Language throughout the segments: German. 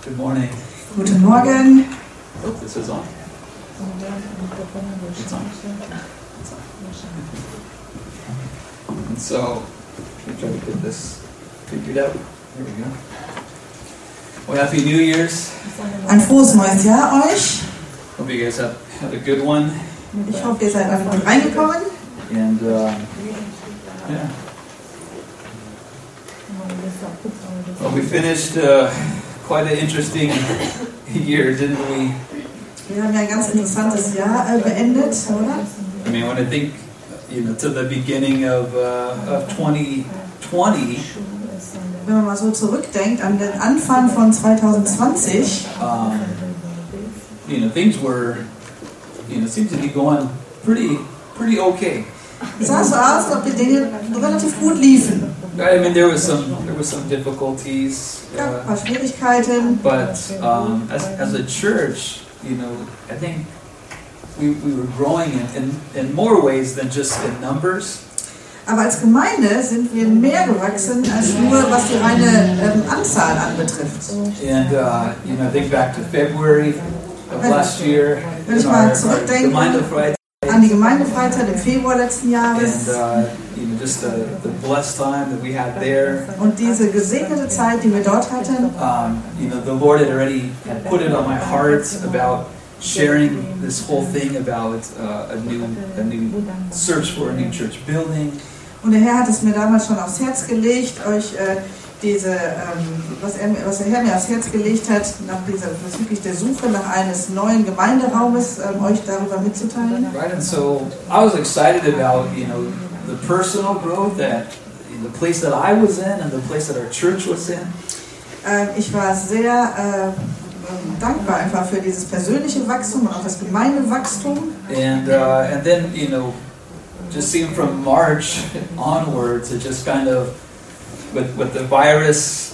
Good morning. Guten Morgen. Oh, this is on. It's on. And so, let me try to get this figured out. There we go. Well, Happy New Year's. Ein frohes neues Jahr euch. Hope you guys have a good one. Ich hoffe, ihr seid alle gut reingekommen. And yeah. Well, we finished quite an interesting year, didn't we? Wir haben ja ein ganz interessantes Jahr beendet, oder? I mean, when I think, to the beginning of 2020. Wenn man mal so zurückdenkt an den Anfang von 2020, things were, seemed to be going pretty okay. es sah so aus, als ob die Dinge relativ gut liefen. I mean, there was some difficulties, Ja, ein paar Schwierigkeiten. but as a church, I think we were growing in more ways than just in numbers. Aber als Gemeinde sind wir mehr gewachsen als nur, was die reine Anzahl anbetrifft. And I think back to February of last year, Wenn ich mal zurückdenke an die Gemeindefreizeit im Februar letzten Jahres and just the blessed time that we had there. und diese gesegnete Zeit, die wir dort hatten. The Lord had put it on my heart about sharing this whole thing about a new search for a new church building. Und der Herr hat es mir damals schon aufs Herz gelegt, euch was der Herr mir aufs Herz gelegt hat, bezüglich der Suche nach eines neuen Gemeinderaumes, euch darüber mitzuteilen. Right, and so I was excited about the personal growth that the place that I was in and the place that our church was in. Ich war sehr dankbar einfach für dieses persönliche Wachstum und auch das Gemeindewachstum. And then just seeing from March onwards, it just kind of with the virus,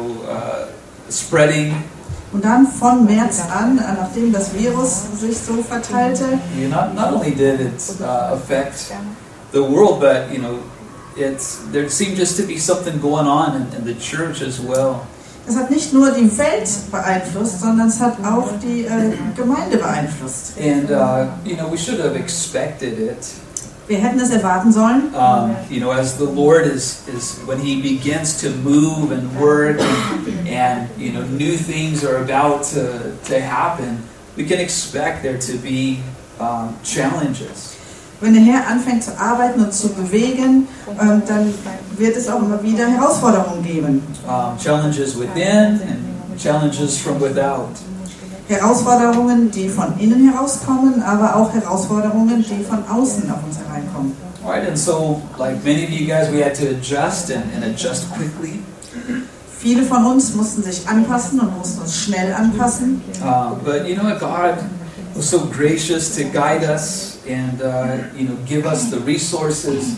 spreading. Und dann von März an, nachdem das Virus sich so verteilte, Not only did it affect the world, but there seemed just to be something going on in the church as well. es hat nicht nur die Welt beeinflusst, sondern es hat auch die Gemeinde beeinflusst. And we should have expected it. Wir hätten es erwarten sollen. As the Lord is when He begins to move and work, and new things are about to happen, we can expect there to be challenges. Wenn der Herr anfängt zu arbeiten und zu bewegen, dann wird es auch immer wieder Herausforderungen geben. Challenges within and challenges from without. Herausforderungen, die von innen herauskommen, aber auch Herausforderungen, die von außen auf uns hereinkommen. Right, and so like many of you guys, we had to adjust and adjust quickly. Viele von uns mussten sich anpassen und mussten uns schnell anpassen. But God was so gracious to guide us and give us the resources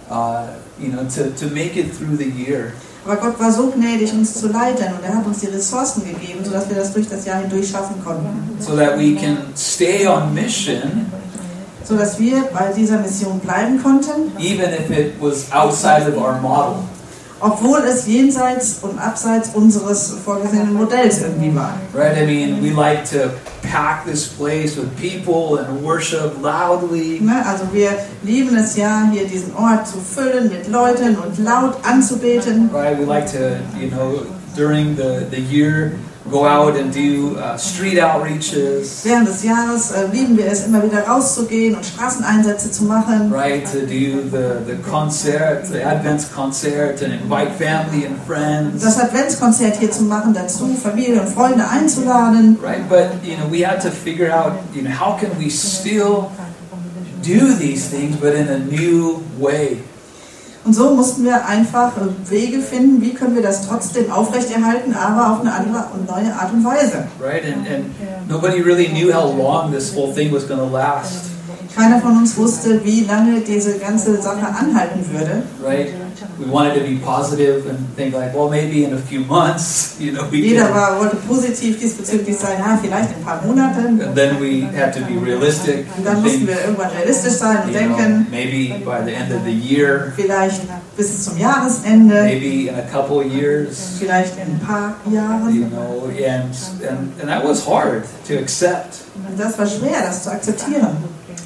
to make it through the year. Aber Gott war so gnädig, uns zu leiten, und er hat uns die Ressourcen gegeben, sodass wir das durch das Jahr hindurch schaffen konnten. So that we can stay on mission, Sodass wir bei dieser Mission bleiben konnten, even if it was outside of our model. obwohl es jenseits und abseits unseres vorgesehenen Modells irgendwie war. Right? I mean, we like to pack this place with people and worship loudly. Also wir lieben es ja, hier diesen Ort zu füllen mit Leuten und laut anzubeten. Right? We like to, during the year, go out and do street outreaches. Während des Jahres lieben wir es, immer wieder rauszugehen und Straßeneinsätze zu machen. Right? To do the concert, the Adventskonzert, and invite family and friends. Das Adventskonzert hier zu machen, dazu Familie und Freunde einzuladen. Right? But we had to figure out, how can we still do these things, but in a new way. Und so mussten wir einfach Wege finden, wie können wir das trotzdem aufrechterhalten, aber auf eine andere und neue Art und Weise. Right, and nobody really knew how long this whole thing was going to last. Keiner von uns wusste, wie lange diese ganze Sache anhalten würde. Right? We wanted to be positive and think like, well, maybe in a few months, we Jeder can. wollte positiv diesbezüglich sein, vielleicht in ein paar Monaten. And then we had to be realistic Und dann and mussten think, wir irgendwann realistisch sein und denken, maybe by the end of the year, vielleicht bis zum Jahresende, maybe in a couple of years, vielleicht in ein paar Jahren. and that was hard to accept. Und das war schwer, das zu akzeptieren.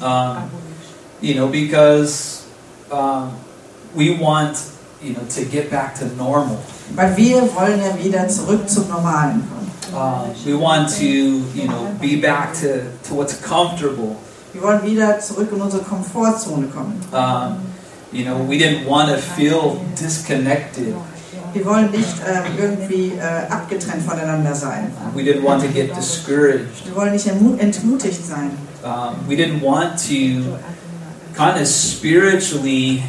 Because we want, to get back to normal. Weil wir wollen ja wieder zurück zum Normalen kommen. We want to, be back to what's comfortable. Wir wollen wieder zurück in unsere Komfortzone kommen. We didn't want to feel disconnected. Wir wollen nicht irgendwie abgetrennt voneinander sein. We didn't want to get discouraged. Wir wollen nicht entmutigt sein. We didn't want to kind of spiritually,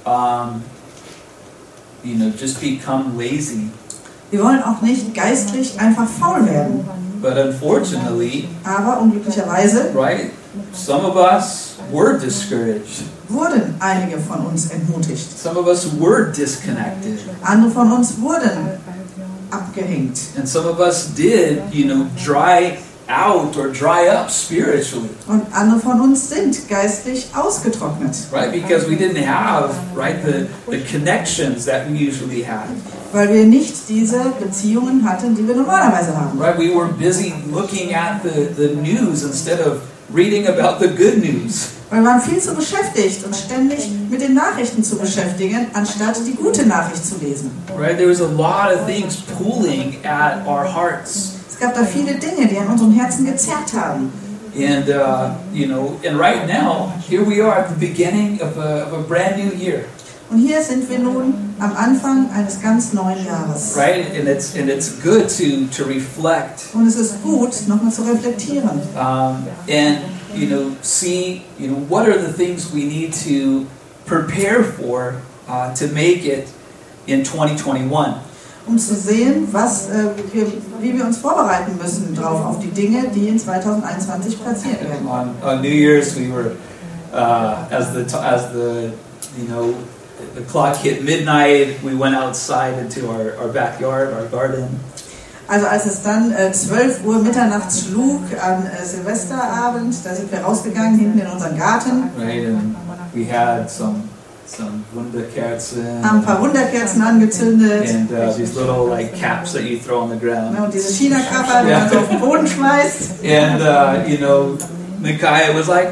just become lazy. Wir wollen auch nicht geistlich einfach faul werden. But unfortunately, Aber unglücklicherweise right, some of us were discouraged. wurden einige von uns entmutigt. Some of us were disconnected. Andere von uns wurden abgehängt. And some of us did, dry out or dry up spiritually. Und andere von uns sind geistlich ausgetrocknet. Right? Because we didn't have, right, the connections that we usually had. Weil wir nicht diese Beziehungen hatten, die wir normalerweise haben. Right? We were busy looking at the news instead of reading about the good news. Weil wir waren viel zu beschäftigt und ständig mit den Nachrichten zu beschäftigen, anstatt die gute Nachricht zu lesen. Right? There was a lot of things pulling at our hearts. Es gab da viele Dinge, die an unserem Herzen gezerrt haben. And and right now, here we are at the beginning of a brand new year. Und hier sind wir nun am Anfang eines ganz neuen Jahres. Right? And it's good to reflect. Und es ist gut, nochmal zu reflektieren. And see, what are the things we need to prepare for to make it in 2021. Um zu sehen, wie wir uns vorbereiten müssen drauf auf die Dinge, die in 2021 passieren werden. On New Year's, we were as the clock hit midnight, we went outside into our backyard, our garden. Also als es dann 12 Uhr mitternachts schlug an Silvesterabend, da sind wir rausgegangen hinten in unseren Garten. Right, and we had some Wunderkerzen. Haben ein paar Wunderkerzen angezündet. And these little caps that you throw on the ground. Und diese China-Kapper, die man so auf den Boden schmeißt. And Micaiah was like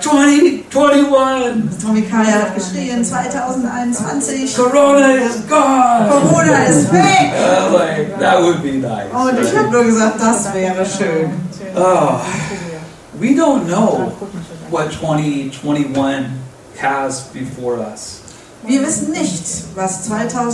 2021. Und Micaiah hat geschrien 2021. Corona is gone. Corona ist weg. That would be nice. Und ich habe nur gesagt, das wäre schön. Oh, we don't know what 2021 has before us. Wir wissen nicht, was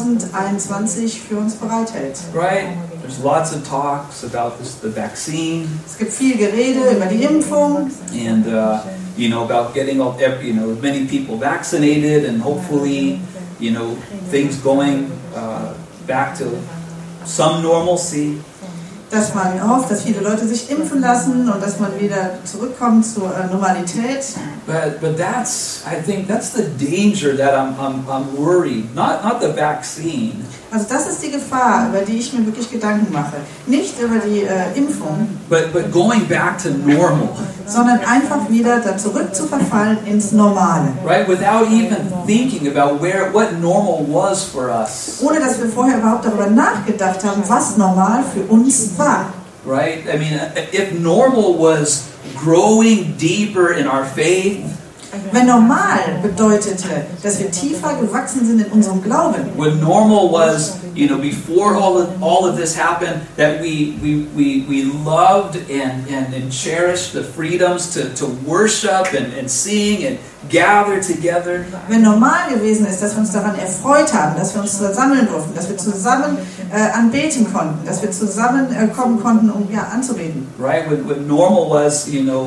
2021 für uns bereithält. Right? There's lots of talks about the vaccine. Es gibt viel Gerede über die Impfung. And about getting as many people vaccinated and hopefully things going back to some normalcy. Dass man hofft, dass viele Leute sich impfen lassen und dass man wieder zurückkommt zur Normalität. But I think that's the danger that I'm worried. Not the vaccine. Also das ist die Gefahr, über die ich mir wirklich Gedanken mache. Nicht über die Impfung, but going back to normal. Sondern einfach wieder da zurück zu verfallen ins Normale. Right, without even thinking about what normal was for us. Ohne dass wir vorher überhaupt darüber nachgedacht haben, was normal für uns war. Right? I mean, if normal was growing deeper in our faith, wenn normal bedeutete, dass wir tiefer gewachsen sind in unserem Glauben. When normal was, before all of this happened, that we loved and cherished the freedoms to worship and sing and gather together. Wenn normal gewesen ist, dass wir uns daran erfreut haben, dass wir uns versammeln durften, dass wir zusammen anbeten konnten, dass wir zusammen kommen konnten, um anzubeten. Right? When normal was,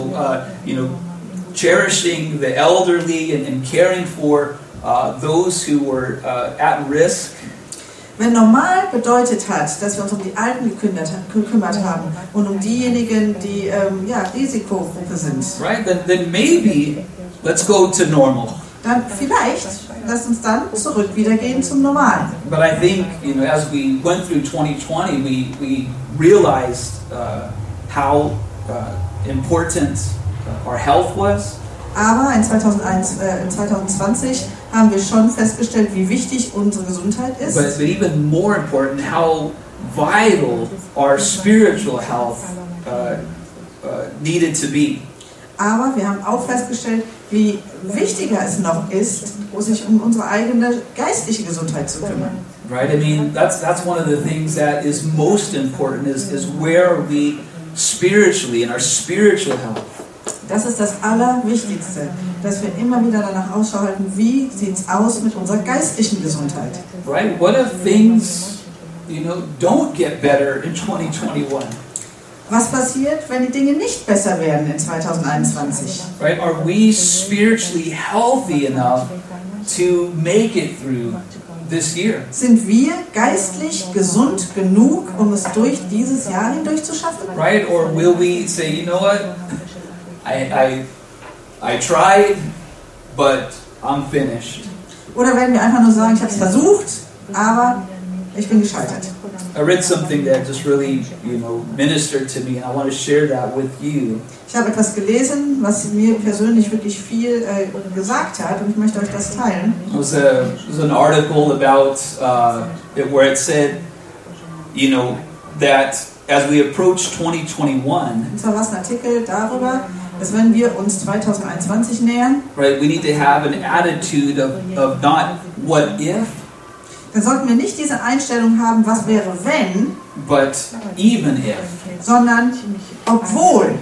cherishing the elderly and caring for those who were at risk. Wenn normal bedeutet hat, dass wir uns um die Alten gekümmert haben und um diejenigen, die Risikogruppe sind. Right? Then maybe let's go to normal. Dann vielleicht, lasst uns dann zurück wieder gehen zum Normalen. But I think, as we went through 2020, we realized how important our health was. Aber in 2020 haben wir schon festgestellt, wie wichtig unsere Gesundheit ist. But even more important, how vital our spiritual health needed to be. Aber wir haben auch festgestellt, wie wichtiger es noch ist, sich um unsere eigene geistliche Gesundheit zu kümmern. Right? I mean, that's one of the things that is most important is where are we spiritually, in our spiritual health. Das ist das Allerwichtigste, dass wir immer wieder danach Ausschau halten, wie sieht es aus mit unserer geistlichen Gesundheit. Right? What if things, don't get better in 2021? Was passiert, wenn die Dinge nicht besser werden in 2021? Right? Are we spiritually healthy enough to make it through this year? Sind wir geistlich gesund genug, um es durch dieses Jahr hindurch zu schaffen? Right? Or will we say, you know what? I tried, but I'm finished. Oder werden wir einfach nur sagen, ich habe es versucht, aber ich bin gescheitert? I read something that just really, ministered to me, and I want to share that with you. Ich habe etwas gelesen, was mir persönlich wirklich viel gesagt hat, und ich möchte euch das teilen. It was an article about where it said, that as we approach 2021, und zwar war es ein Artikel darüber, dass wenn wir uns 2021 nähern, right, we need to have an attitude of not what if, dann sollten wir nicht diese Einstellung haben, was wäre wenn, but even if. sondern obwohl.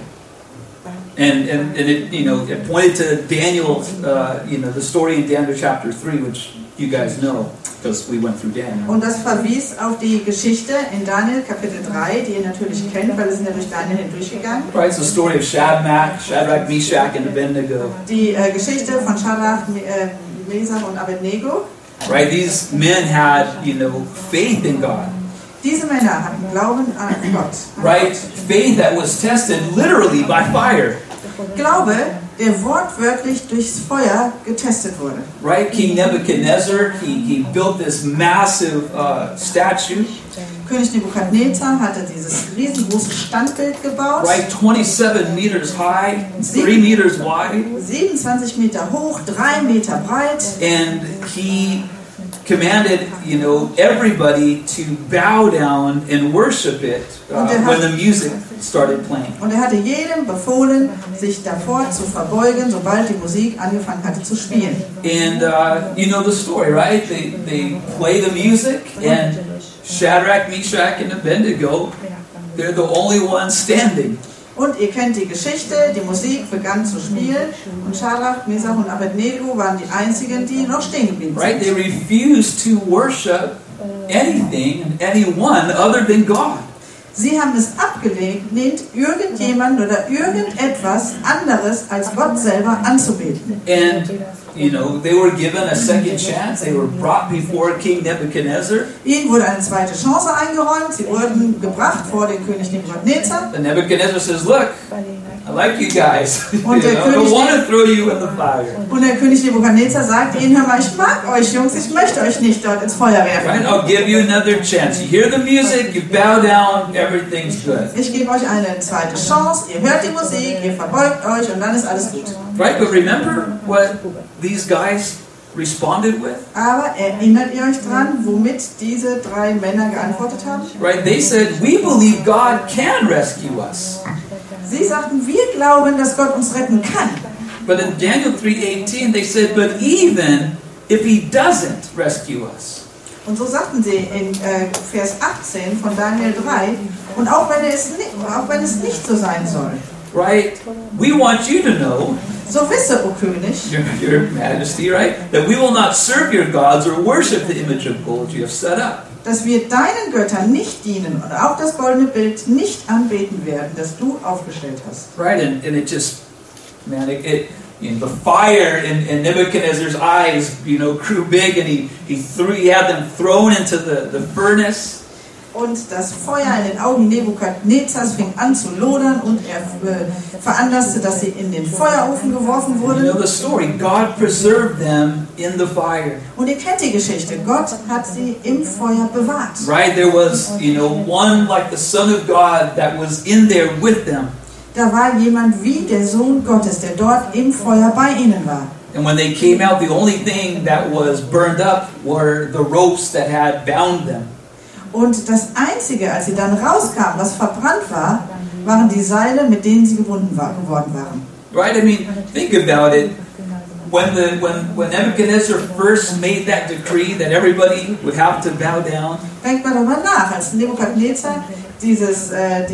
And it it pointed to Daniel, the story in Daniel chapter 3, which you guys know because we went through Daniel. Und das verwies auf die Geschichte in Daniel Kapitel 3, die ihr natürlich kennt, weil wir sind ja durch Daniel hindurchgegangen. Right, it's the story of Shadrach, Meshach, and Abednego. Die Geschichte von Shadrach, Mesach und Abednego. Right, these men had, faith in God. Diese Männer hatten Glauben an Gott. Right, faith that was tested literally by fire. Glaube, der wortwörtlich durchs Feuer getestet wurde. Right, King Nebuchadnezzar, he built this massive statue. König Nebukadnezar hatte dieses riesengroße Standbild gebaut. Right, 27 meters high, 3 meters wide. 27 Meter hoch, 3 Meter breit. And he commanded, everybody to bow down and worship it when the music started playing. Und hatte jedem befohlen, sich davor zu verbeugen, sobald die Musik angefangen hatte zu spielen. And you know the story, right? They play the music, and Shadrach, Meshach, and Abednego, they're the only ones standing. Und ihr kennt die Geschichte, die Musik begann zu spielen und Shadrach, Mesach und Abednego waren die einzigen, die noch stehen geblieben sind. Right? They refused to worship anything and anyone other than God. Sie haben es abgelehnt, irgendjemand oder irgendetwas anderes als Gott selber anzubeten. And they were given a second chance. They were brought before King Nebuchadnezzar. Ihnen wurde eine zweite Chance eingeräumt. Sie wurden gebracht vor den König Nebukadnezar. And Nebuchadnezzar says, "Look, I like you guys. I Und der don't want to throw you in the fire. Und der König Nebukadnezar sagt ihnen, hör mal, ich mag euch Jungs, ich möchte euch nicht dort ins Feuer werfen. Right? I'll give you another chance. You hear the music, you bow down, everything's good." Ich gebe euch eine zweite Chance, ihr hört die Musik, ihr verbeugt euch und dann ist alles gut. Right? But remember what these guys responded with? Aber erinnert ihr euch dran, womit diese drei Männer geantwortet haben? Right? They said, "We believe God can rescue us." Sie sagten, wir glauben, dass Gott uns retten kann. But in Daniel 3:18, they said, "But even if He doesn't rescue us." Und so sagten sie in Vers 18 von Daniel 3, und auch wenn es nicht so sein soll. Right? We want you to know, So wisse, O König, Your Majesty, right, that we will not serve your gods or worship the image of gold you have set up. dass wir deinen Göttern nicht dienen und auch das goldene Bild nicht anbeten werden, das du aufgestellt hast. Right? And it just, man, the fire in Nebuchadnezzar's eyes, grew big, and he had them thrown into the furnace. Und das Feuer in den Augen Nebukadnezars fing an zu lodern und er veranlasste, dass sie in den Feuerofen geworfen You wurden. know the story. God preserved them in the fire. Und ihr kennt die Geschichte. Gott hat sie im Feuer bewahrt. Right? There was, one like the Son of God that was in there with them. Da war jemand wie der Sohn Gottes, der dort im Feuer bei ihnen war. And when they came out, the only thing that was burned up were the ropes that had bound them. Und das Einzige, als sie dann rauskamen, was verbrannt war, waren die Seile, mit denen sie gebunden geworden waren. Right? I mean, think about it. When Nebuchadnezzar first made that decree that everybody would have to bow down. Denkt mal darüber nach, als Nebukadnezar dieses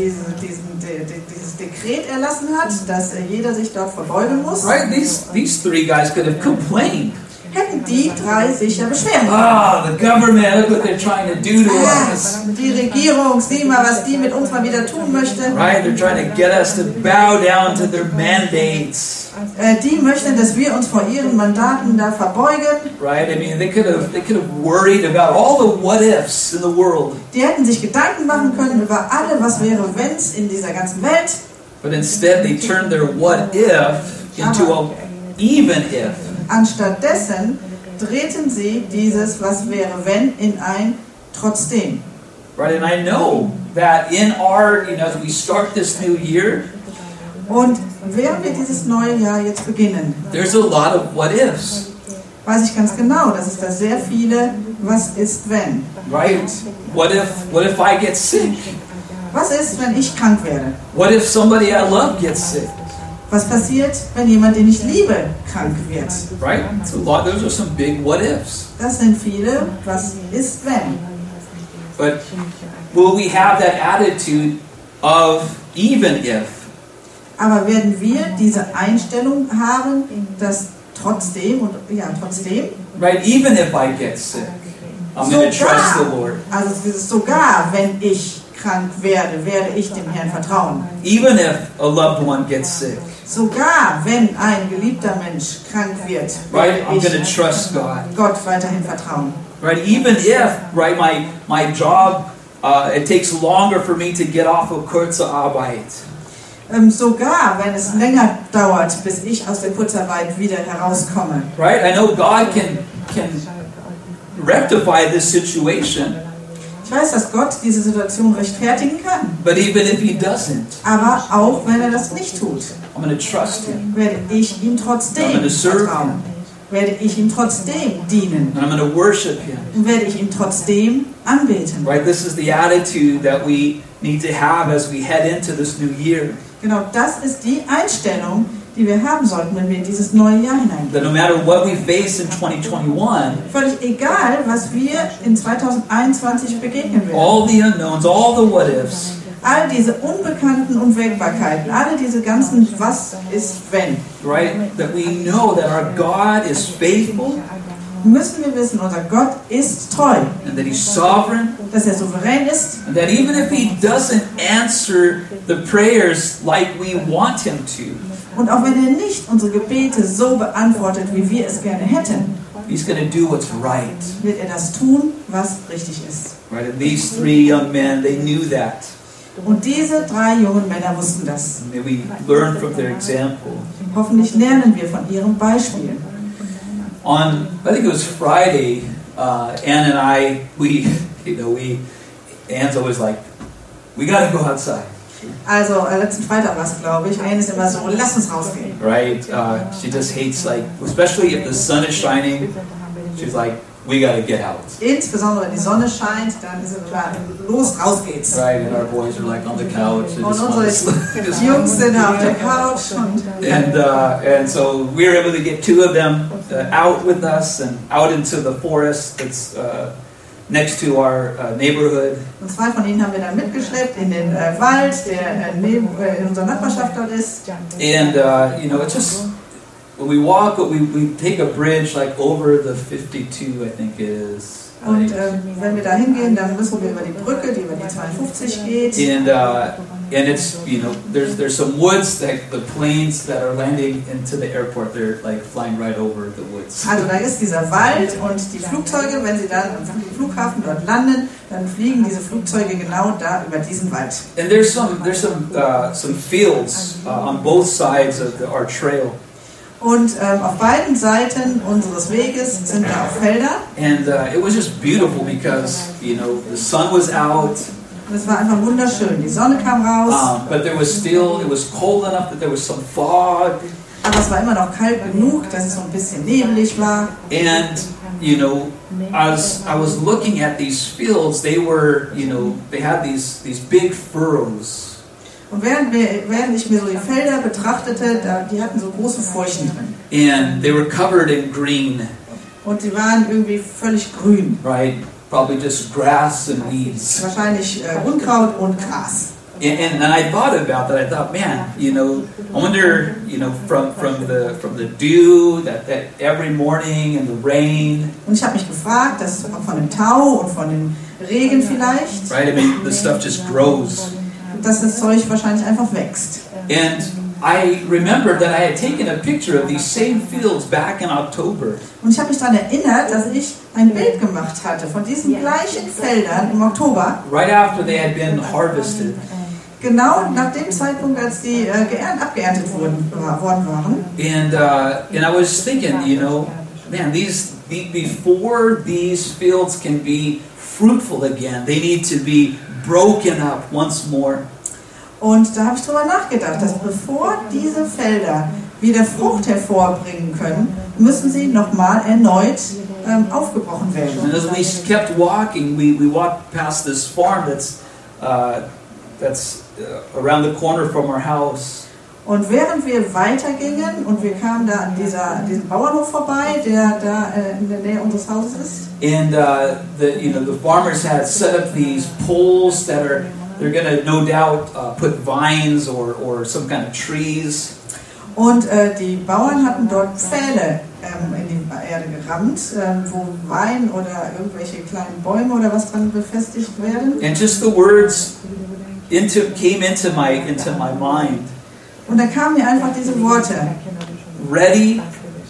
Dekret erlassen hat, dass jeder sich dort verbeugen muss. Right? These three guys could have complained. Hätten die drei sicher beschweren können. Ah, the government, look what they're trying to do to us. Die Regierung, sieh mal, was die mit uns mal wieder tun möchte. Right? They're trying to get us to bow down to their mandates. Die möchten, dass wir uns vor ihren Mandaten da verbeugen. Right? I mean, they could have worried about all the what ifs in the world. Die hätten sich Gedanken machen können über alle, was wäre, wenn's in dieser ganzen Welt. But instead, they turned their what if into a even if. Anstattdessen drehten sie dieses was wäre wenn in ein trotzdem. Right, and I know that in our, as we start this new year, und während wir dieses neue Jahr jetzt beginnen, there's a lot of what ifs. weiß ich ganz genau, dass es da sehr viele was ist wenn. Right? What if I get sick? Was ist, wenn ich krank werde? What if somebody I love gets sick? Was passiert, wenn jemand, den ich liebe, krank wird? Right? It's a lot. Those are some big what ifs. Das sind viele, was ist wenn. But will we have that attitude of even if? Aber werden wir diese Einstellung haben, dass trotzdem, Right? Even if I get sick, I'm going to trust the Lord. Also dieses sogar, wenn ich krank werde, werde ich dem Herrn vertrauen. Even if a loved one gets sick. Sogar wenn ein geliebter Mensch krank wird, Right? I'm werde going to ich trust God. Gott weiterhin vertrauen. Right? Even if, right, my job, it takes longer for me to get off of Kurzarbeit. Sogar wenn es länger dauert, bis ich aus der Kurzarbeit wieder herauskomme. Right? I know God can rectify this situation. Ich weiß, dass Gott diese Situation rechtfertigen kann. But even if He doesn't, Aber auch wenn er das nicht tut, I'm going to trust Him. werde ich ihm I'm trotzdem going to serve vertrauen. Him. Werde ich ihm trotzdem dienen. And I'm going to worship Him. Und werde ich ihm trotzdem anbeten. Right? This is the attitude that we need to have as we head into this new year. Genau das ist die Einstellung, die wir haben sollten, wenn wir in dieses neue Jahr hineingehen. That no matter what we face in 2021, Völlig egal, was wir in 2021 begegnen werden. all the unknowns, all the what ifs, All diese Unbekannten und Wägbarkeiten, alle diese ganzen was ist wenn, right? That we know that our God is faithful müssen wir wissen, unser Gott ist treu, and that He's sovereign, dass er souverän ist and that even if He doesn't answer the prayers like we want Him to, und auch wenn er nicht unsere Gebete so beantwortet, wie wir es gerne hätten, He's going to do what's right. wird er das tun, was richtig ist. Right? And these three young men, they knew that. Und diese drei jungen Männer wussten das. And we learn from their example. Hoffentlich lernen wir von ihrem Beispiel. On, I think it was Friday, Ann and I, Ann's always like, we got to go outside. Also letzten Freitag war es, glaube ich. Anne ist immer so, lass uns rausgehen. Right? She just hates, especially if the sun is shining, she's like, we got to get out. Insbesondere wenn die Sonne scheint, dann ist es klar, los, raus geht's. Right? And our boys are on the couch. Und unsere Jungs sind auf der Couch. And so we were able to get two of them out with us and out into the forest that's next to our neighborhood. Und zwei von ihnen haben wir dann mitgeschleppt in den Wald, der in unserer Nachbarschaft dort ist. And it's just when we walk, we take a bridge over the 52, I think it is. Und wenn wir da hingehen, dann müssen wir über die Brücke, die über die 52 geht. And it's, you know, there's some woods that the planes that are landing into the airport, they're like flying right over the woods. Also da ist dieser Wald und die Flugzeuge, wenn sie dann am Flughafen dort landen, dann fliegen diese Flugzeuge genau da über diesen Wald. And there's some fields on both sides of our trail. Und auf beiden Seiten unseres Weges sind da auch Felder. And it was just beautiful because, you know, the sun was out. Und es war einfach wunderschön. Die Sonne kam raus. But it was cold enough that there was some fog. Aber es war immer noch kalt genug, dass es so ein bisschen nebelig war. And, you know, as I was looking at these fields, they were, you know, they had these big furrows. Und während ich mir so die Felder betrachtete, die hatten so große Furchen drin. And they were covered in green. Und die waren irgendwie völlig grün. Right? Probably just grass and weeds. Wahrscheinlich Unkraut und Gras. And I thought about that. I thought, man, you know, I wonder, you know, from the dew that every morning and the rain. Und ich habe mich gefragt, dass von dem Tau und von dem Regen vielleicht. Right? I mean, the stuff just grows. Dass das Zeug wahrscheinlich einfach wächst. And I remembered that I had taken a picture of these same fields back in October. Und ich habe mich daran erinnert, dass ich ein Bild gemacht hatte von diesen gleichen Feldern im Oktober. Right after they had been harvested. Genau nach dem Zeitpunkt, als die abgeerntet worden waren. And I was thinking, you know, man, before these fields can be fruitful again, they need to be broken up once more. Und da habe ich drüber nachgedacht, dass bevor diese Felder wieder Frucht hervorbringen können, müssen sie nochmal erneut aufgebrochen werden. And as we kept walking, we walked past this farm that's around the corner from our house. Und während wir weitergingen und wir kamen da an diesem Bauernhof vorbei, der da in der Nähe unseres Hauses ist. And the farmers had set up these poles they're going to no doubt put vines or some kind of trees. Und die Bauern hatten dort Pfähle in die Erde gerammt, wo Wein oder irgendwelche kleinen Bäume oder was dran befestigt werden. And just the words came into my mind. Und da kamen mir einfach diese Worte. Ready,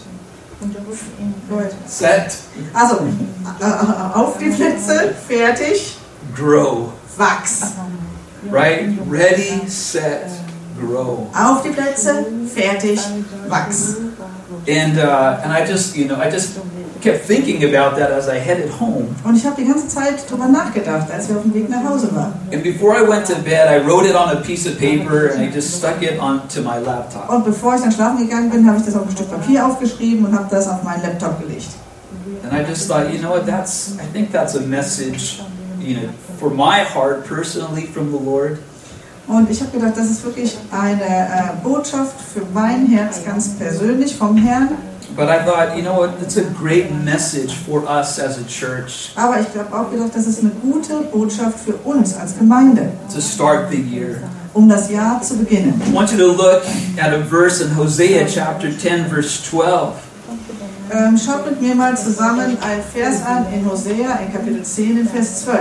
set, also auf die Plätze, fertig, grow. Wachs. Right? Ready, set, grow. Auf die Plätze, fertig, wachs. And I just kept thinking about that as I headed home. Und ich habe die ganze Zeit drüber nachgedacht, als wir auf dem Weg nach Hause waren. And before I went to bed, I wrote it on a piece of paper and I just stuck it onto my laptop. Und bevor ich dann schlafen gegangen bin, habe ich das auf ein Stück Papier aufgeschrieben und habe das auf meinen Laptop gelegt. And I just thought, you know what, I think that's a message, you know, for my heart personally from the Lord. Und ich habe gedacht, das ist wirklich eine Botschaft für mein Herz ganz persönlich vom Herrn. But I thought, you know what, it's a great message for us as a church. Aber ich habe auch gedacht, das ist eine gute Botschaft für uns als Gemeinde. To start the year. Um das Jahr zu beginnen. I want you to look at a verse in Hosea chapter 10 verse 12. Schaut mit mir mal zusammen ein Vers an in Hosea in Kapitel 10 in Vers 12.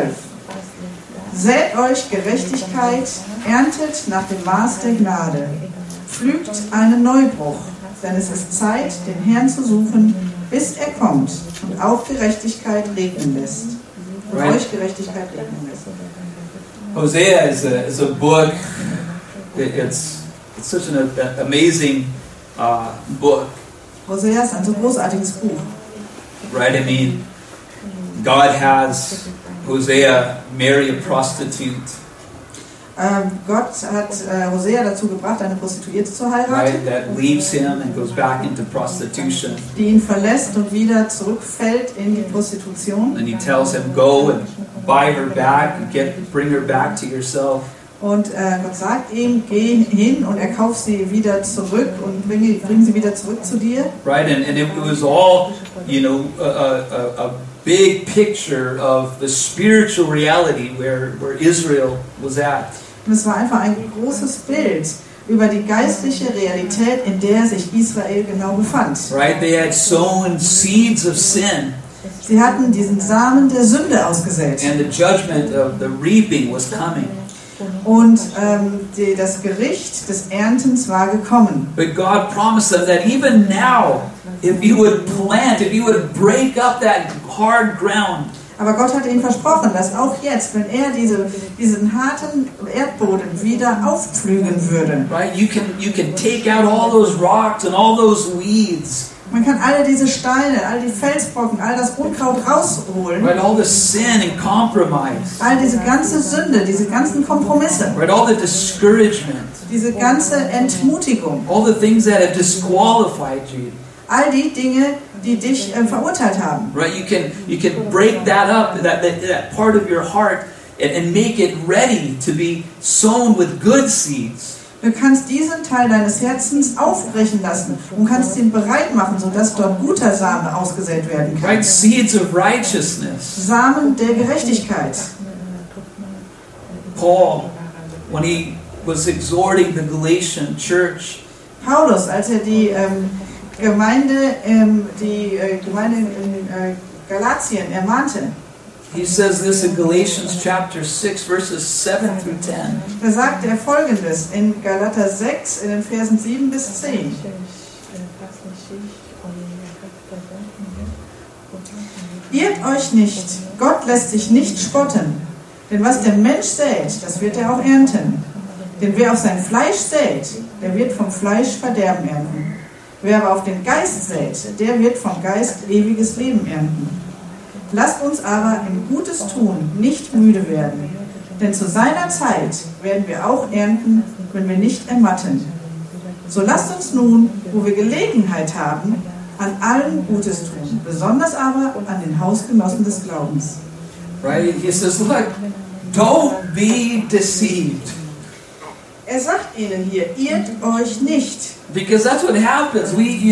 Sät euch Gerechtigkeit, erntet nach dem Maß der Gnade, pflügt einen Neubruch, denn es ist Zeit, den Herrn zu suchen, bis er kommt und auf Gerechtigkeit regnen lässt. Und euch Gerechtigkeit regnen lässt. Hosea is a book. It's such an amazing book. Hosea ist ein so großartiges Buch. Right? I mean, God has Hosea marry a prostitute. Gott hat Hosea dazu gebracht, eine Prostituierte zu heiraten. Right? That leaves him and goes back into prostitution. Die ihn verlässt und wieder zurückfällt in die Prostitution. And he tells him, go and buy her back and bring her back to yourself. Und Gott sagt ihm, geh hin und erkauf sie wieder zurück und bring sie wieder zurück zu dir. Right, and it was all, you know, a big picture of the spiritual reality where Israel was at. Und es war einfach ein großes Bild über die geistliche Realität, in der sich Israel genau befand. Right, they had sown seeds of sin. Sie hatten diesen Samen der Sünde ausgesät. And the judgment of the reaping was coming. Und das Gericht des Erntens war gekommen. But God promised them that even now, if you would plant, if you would break up that hard ground, Aber Gott hatte ihnen versprochen, dass auch jetzt, wenn er diesen harten Erdboden wieder aufpflügen würde, right? You can take out all those rocks and all those weeds, man kann alle diese Steine, all die Felsbrocken, all das Unkraut rausholen, right? All the sin and compromise, all diese ganze Sünde, diese ganzen Kompromisse, right? All the discouragement, diese ganze Entmutigung, all the things that have disqualified you. all die Dinge, die dich verurteilt haben. Right? You can break that up, that part of your heart, and make it ready to be sown with good seeds. Du kannst diesen Teil deines Herzens aufbrechen lassen und kannst ihn bereit machen, sodass dort guter Same ausgesät werden kann. Right? Seeds of righteousness. Samen der Gerechtigkeit. Paul, when he was exhorting the Galatian church, Paulus, als er die Gemeinde in Galatien ermahnte, he says this in Galatians chapter 6, verses 7 through 10. da sagte er Folgendes in Galater 6, in den Versen 7 bis 10. Irrt euch nicht, Gott lässt sich nicht spotten, denn was der Mensch sät, das wird er auch ernten. Denn wer auf sein Fleisch sät, der wird vom Fleisch Verderben ernten. Wer aber auf den Geist sät, der wird vom Geist ewiges Leben ernten. Lasst uns aber im Gutes tun nicht müde werden, denn zu seiner Zeit werden wir auch ernten, wenn wir nicht ermatten. So lasst uns nun, wo wir Gelegenheit haben, an allem Gutes tun, besonders aber an den Hausgenossen des Glaubens. Right? He says, look, don't be deceived. Er sagt ihnen hier, irrt euch nicht. Because that's what happens.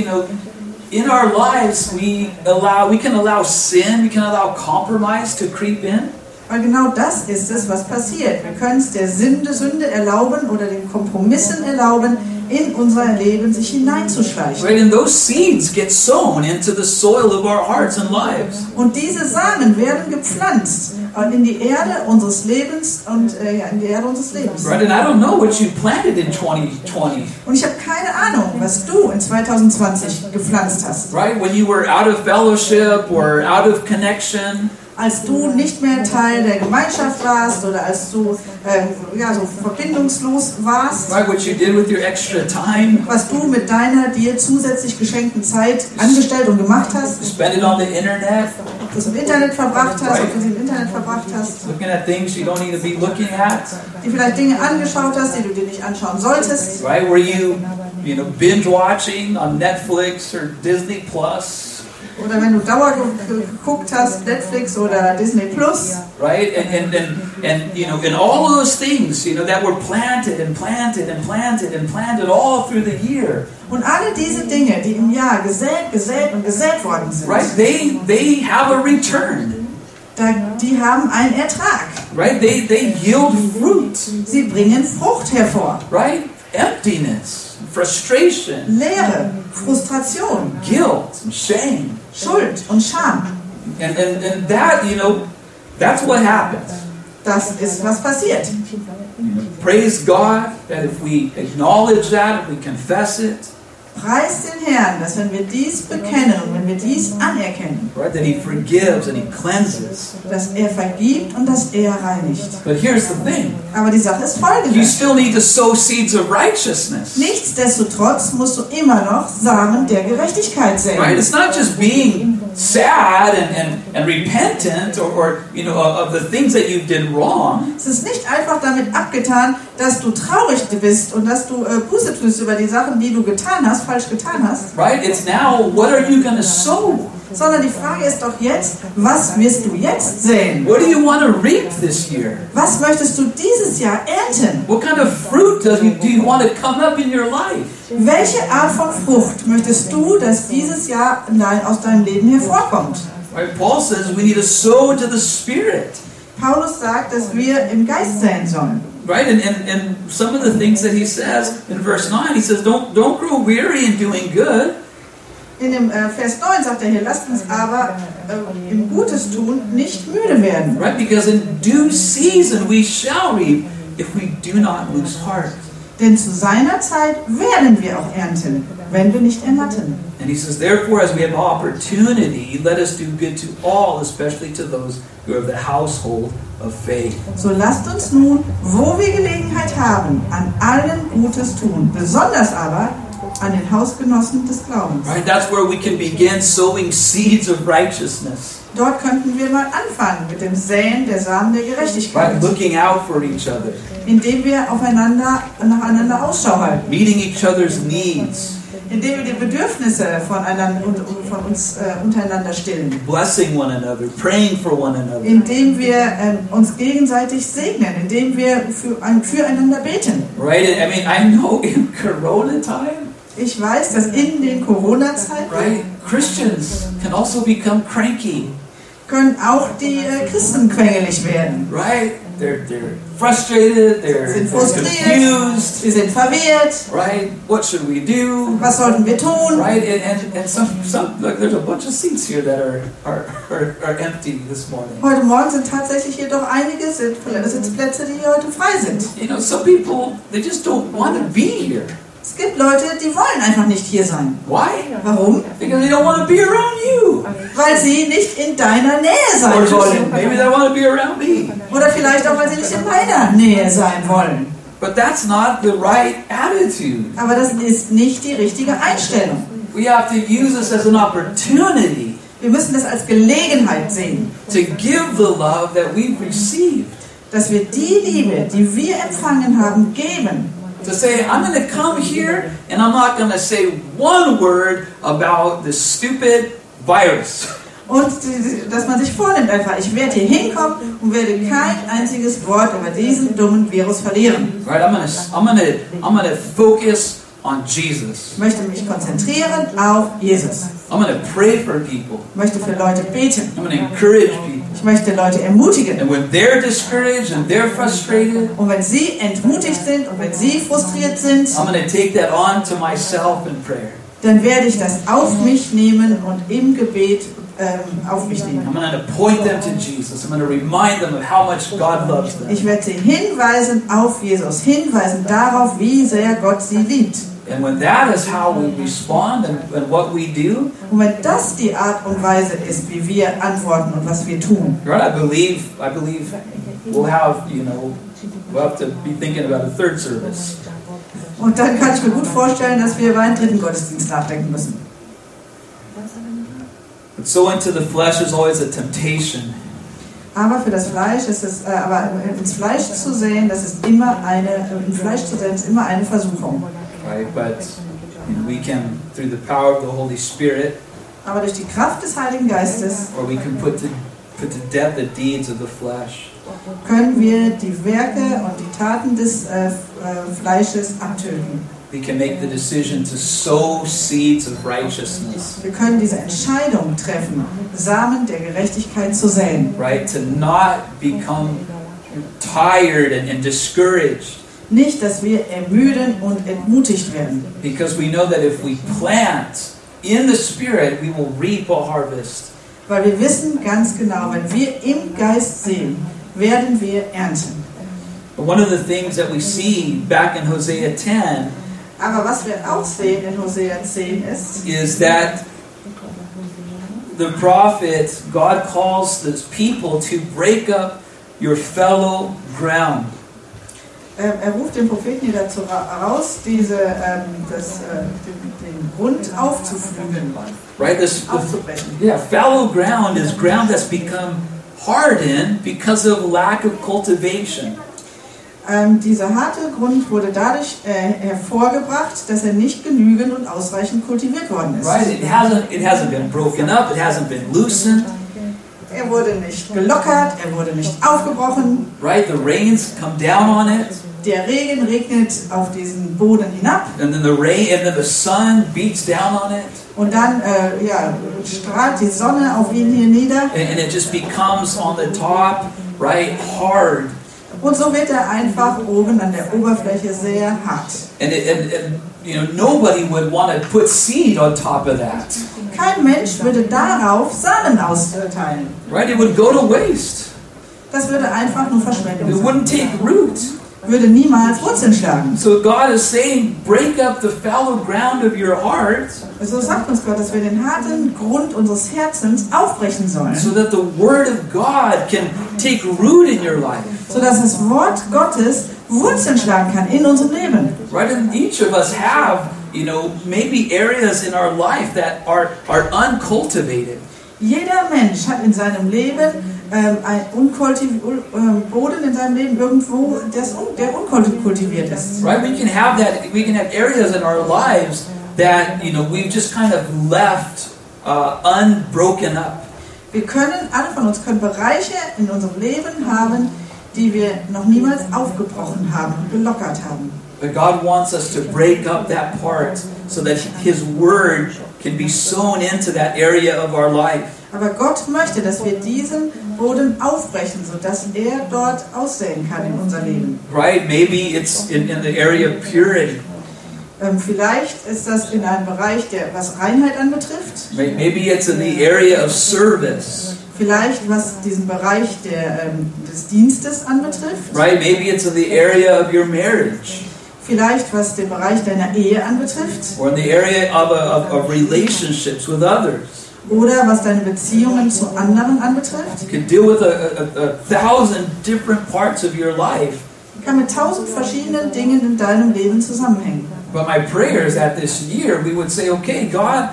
In our lives, we can allow sin, we can allow compromise to creep in. Weil genau das ist es, was passiert. Wir können es der Sünde erlauben oder den Kompromissen erlauben, in unser Leben sich hineinzuschleichen. Right, and those seeds get sown into the soil of our hearts and lives. Und diese Samen werden gepflanzt in die Erde unseres Lebens und in die Erde unseres Lebens. Right, and I don't know what you planted in 2020. Und ich habe keine Ahnung, was du in 2020 gepflanzt hast. Right, when you were out of fellowship or out of connection. Als du nicht mehr Teil der Gemeinschaft warst oder als du so verbindungslos warst, right, what you did with your extra time, was du mit deiner dir zusätzlich geschenkten Zeit angestellt und gemacht hast, spend it on the internet, ob du es im Internet verbracht hast, ob du sie im Internet verbracht hast, looking at things you don't need to be looking at, die vielleicht Dinge angeschaut hast, die du dir nicht anschauen solltest, right, were you binge watching on Netflix or Disney Plus. Oder wenn du Dauer geguckt hast, Netflix oder Disney Plus. Right? And all of those things, that were planted and planted and planted and planted all through the year. Und alle diese Dinge, die im Jahr gesät und gesät worden sind. Right? They have a return. Die haben einen Ertrag. Right? They yield fruit. Sie bringen Frucht hervor. Right? Emptiness, frustration, Leere, Frustration, guilt, and shame. Schuld und Scham. And that, that's what happens. Das ist, was passiert. Praise God that if we acknowledge that, if we confess it, Preis den Herrn, dass wenn wir dies bekennen und wenn wir dies anerkennen, right, that He forgives and He cleanses. dass er vergibt und dass er reinigt. But here's the thing. Aber die Sache ist You folgende. still need to sow seeds of righteousness. Nichtsdestotrotz musst du immer noch Samen der Gerechtigkeit Right? säen. It's not just being sad and repentant or of the things that you did wrong. Es ist nicht einfach damit abgetan, dass du traurig bist und dass du Buße tust über die Sachen, die du getan hast, falsch getan hast. Right? It's now, what are you going to sow? Sondern die Frage ist doch jetzt, was wirst du jetzt säen? What do you want to reap this year? Was möchtest du dieses Jahr ernten? What kind of fruit do you want to come up in your life? Welche Art von Frucht möchtest du, dass dieses Jahr aus deinem Leben hervorkommt? Right? Paul says we need to sow into the Spirit. Paulus sagt, dass wir im Geist säen sollen. Right? And some of the things that he says in verse 9, he says, don't grow weary in doing good. In dem Vers 9 sagt er hier, lasst uns aber im Gutes tun nicht müde werden. Right? Because in due season we shall reap if we do not lose heart. Denn zu seiner Zeit werden wir auch ernten, wenn wir nicht ermatten. And he says, therefore, as we have opportunity, let us do good to all, especially to those who are of the household of faith. So lasst uns nun, wo wir Gelegenheit haben, an allen Gutes tun, besonders aber an den Hausgenossen des Glaubens. Right? That's where we can begin sowing seeds of righteousness. Dort könnten wir mal anfangen mit dem Säen der Samen der Gerechtigkeit, Right? Looking out for each other, indem wir nacheinander Ausschau halten, meeting each other's needs, indem wir die Bedürfnisse von uns untereinander stillen, blessing one another, praying for one another. indem wir uns gegenseitig segnen, indem wir füreinander beten. Right? I mean, I know in Corona time, Ich weiß, dass in den Corona-Zeiten right, Christians can also become cranky. können auch die Christen quengelig werden. Right? They're frustrated, they're Sie sind frustriert, confused. sie sind verwirrt. Right? What should we do? Was sollten wir tun? Right? And some like there's a bunch of seats here that are empty this morning. Heute Morgen sind tatsächlich hier doch einige Sitzplätze, die heute frei sind. You know, some people, they just don't want to be here. Es gibt Leute, die wollen einfach nicht hier sein. Why? Warum? Because they don't want to be around you. Weil sie nicht in deiner Nähe Or sein just, wollen. maybe they want to be around me. Oder vielleicht auch, weil sie nicht in meiner Nähe sein wollen. But that's not the right attitude. Aber das ist nicht die richtige Einstellung. We have to use this as an opportunity Wir müssen das als Gelegenheit sehen, to give the love that we've received. dass wir die Liebe, die wir empfangen haben, geben. To say, I'm going to come here and I'm not going to say one word about this stupid virus. Und dass man sich vornimmt einfach, ich werde hier hinkommen und werde kein einziges Wort über diesen dummen Virus verlieren. Right? I'm gonna focus on Jesus. Ich möchte mich konzentrieren auf Jesus. I'm going to pray for people. Ich möchte für Leute beten. I'm going to encourage people. Ich möchte Leute ermutigen. And when they're discouraged and they're frustrated, Und wenn sie entmutigt sind und wenn sie frustriert sind, I'm going to take that on to myself in prayer. dann werde ich das auf mich nehmen und im Gebet auf mich I'm nehmen. going to point them to Jesus. I'm going to remind them of how much God loves them. Ich werde sie hinweisen auf Jesus, hinweisen darauf, wie sehr Gott sie liebt. And when that is how we respond and what we do, Und wenn das die Art und Weise ist, wie wir antworten und was wir tun, right, I believe we'll have to be thinking about a third service. und dann kann ich mir gut vorstellen, dass wir über einen dritten Gottesdienst nachdenken müssen. But so into the flesh is always a temptation. Aber für das Fleisch ist es, aber ins Fleisch zu sehen, im Fleisch zu sehen, ist immer eine Versuchung. Right? But we can, through the power of the Holy Spirit, Aber durch die Kraft des Heiligen Geistes or we can put to death the deeds of the flesh. können wir die Werke und die Taten des Fleisches abtöten. We can make the decision to sow seeds of righteousness. Wir können diese Entscheidung treffen, Samen der Gerechtigkeit zu säen. Right? To not become tired and discouraged. Nicht, dass wir ermüden und entmutigt werden. Because we know that if we plant in the Spirit, we will reap a harvest. Weil wir wissen ganz genau, wenn wir im Geist sehen, werden wir ernten. But one of the things that we see back in Hosea 10 Aber was wir auch sehen in Hosea 10 is that the prophet, God calls the people to break up your fallow ground. ruft den Propheten hier dazu raus, den Grund aufzuflügeln, Right? aufzubrechen. Fallow ground is ground that's become hardened because of lack of cultivation. Dieser harte Grund wurde dadurch hervorgebracht, dass er nicht genügend und ausreichend kultiviert worden ist. Right? It hasn't been broken up. It hasn't been loosened. Er wurde nicht gelockert, er wurde nicht aufgebrochen. Right? The rains come down on it, Der Regen regnet auf diesen Boden hinab and then the sun beats down on it, und dann strahlt die Sonne auf ihn hier nieder and it just becomes on the top, right, hard. Und so wird er einfach oben an der Oberfläche sehr hart. And nobody would want to put seed on top of that. Kein Mensch würde darauf Samen austeilen. Right? It would go to waste. Das würde einfach nur Verschwendung It sein. wouldn't take root. Würde niemals Wurzeln schlagen. So God is saying, break up the fallow ground of your heart, So sagt uns Gott, dass wir den harten Grund unseres Herzens aufbrechen sollen, so that the Word of God can take root in your life. sodass das Wort Gottes Wurzeln schlagen kann in unserem Leben. Right? And each of us have, maybe areas in our life that are uncultivated. Jeder Mensch hat in seinem Leben einen Boden in seinem Leben irgendwo, der unkultiviert ist. Right? We can have areas in our lives that, we've just kind of left unbroken up. Alle von uns können Bereiche in unserem Leben haben, die wir noch niemals aufgebrochen haben, gelockert haben. But God wants us to break up that part so that His Word can be sown into that area of our life. Aber Gott möchte, dass wir diesen Boden aufbrechen, sodass er dort aussehen kann in unser Leben. Right? Maybe it's in the area of purity. Vielleicht ist das in einem Bereich, was Reinheit anbetrifft. Maybe it's in the area of service. Vielleicht was diesen Bereich des Dienstes anbetrifft. Right? Maybe it's in the area of your marriage. Vielleicht was den Bereich deiner Ehe anbetrifft. Or in the area of relationships with others. Oder was deine Beziehungen zu anderen anbetrifft. You can deal with a thousand different parts of your life. Kann mit 1000 verschiedenen Dingen in deinem Leben zusammenhängen. But my prayer is that this year we would say, okay, God,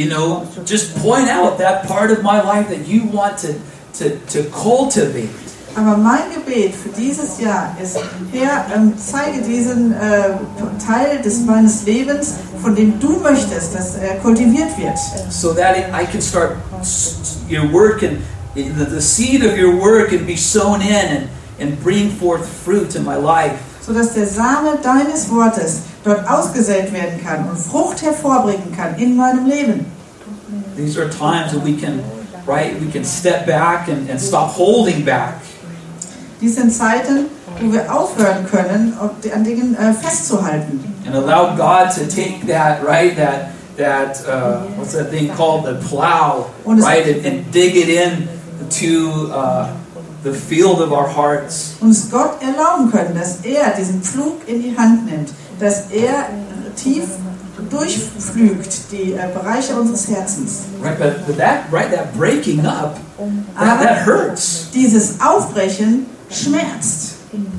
just point out that part of my life that you want to cultivate. Aber mein Gebet für dieses Jahr ist, Herr, zeige diesen Teil meines Lebens, von dem du möchtest, dass er kultiviert wird. So that I can start, your word the seed of your word can be sown in and bring forth fruit in my life. Sodass der Same deines Wortes dort ausgesät werden kann und Frucht hervorbringen kann in meinem Leben. These are times that we can step back and stop holding back. Dies sind Zeiten, wo wir aufhören können, an Dingen festzuhalten. And allow God to take that, what's that thing called, the plow, right, and dig it in to the field of our hearts. Und es Gott erlauben können, dass er diesen Pflug in die Hand nimmt, dass er tief durchpflügt die Bereiche unseres Herzens. Right, but that breaking up, that hurts. Dieses Aufbrechen schmerzt.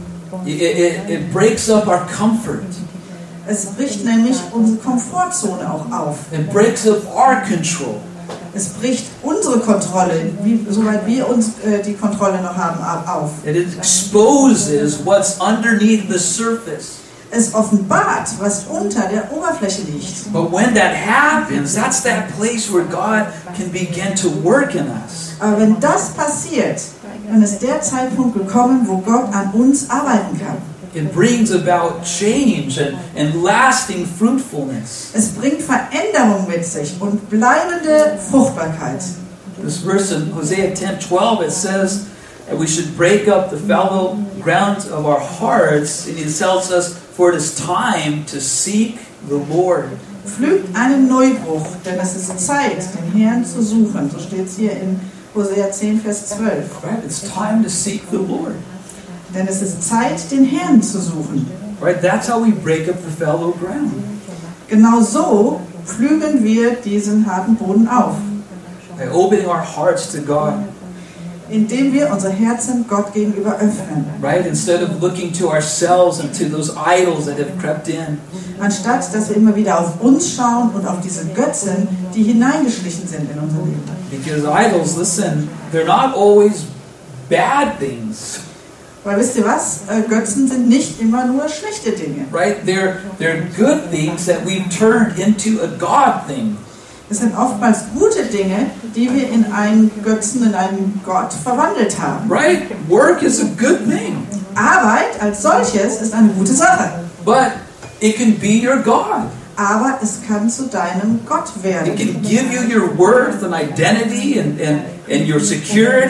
It breaks up our comfort. Es bricht nämlich unsere Komfortzone auch auf. It breaks up our control. Es bricht unsere Kontrolle, soweit wir uns die Kontrolle noch haben, auf. It exposes what's underneath the surface. Es offenbart, was unter der Oberfläche liegt. But when that happens, that's that place where God can begin to work in us. Aber wenn das passiert, dann ist der Zeitpunkt gekommen, wo Gott an uns arbeiten kann. It brings about change and lasting fruitfulness. Es bringt Veränderung mit sich und bleibende Fruchtbarkeit. This verse in Hosea 10:12, it says that we should break up the fallow ground of our hearts, and it tells us, for it is time to seek the Lord. Pflügt einen Neubruch, denn es ist Zeit, den Herrn zu suchen. So steht es hier in Hosea 10, Vers 12. Right? It's time to seek the Lord. Denn es ist Zeit, den Herrn zu suchen. Right? That's how we break up the fallow ground. Genau so pflügen wir diesen harten Boden auf. By opening our hearts to God. Indem wir unser Herzen Gott gegenüber öffnen. Right? Instead of looking to ourselves and to those idols that have crept in. Anstatt, dass wir immer wieder auf uns schauen und auf diese Götzen, die hineingeschlichen sind in unser Leben. Because idols, listen, they're not always bad things. Weil wisst ihr was? Götzen sind nicht immer nur schlechte Dinge. Right? They're good things that we've turned into a God thing. Es sind oftmals gute Dinge, die wir in einen Götzen, in einen Gott verwandelt haben. Right? Work is a good thing. Arbeit als solches ist eine gute Sache. But it can be your God. Aber es kann zu deinem Gott werden. It can give you your worth and identity and your security.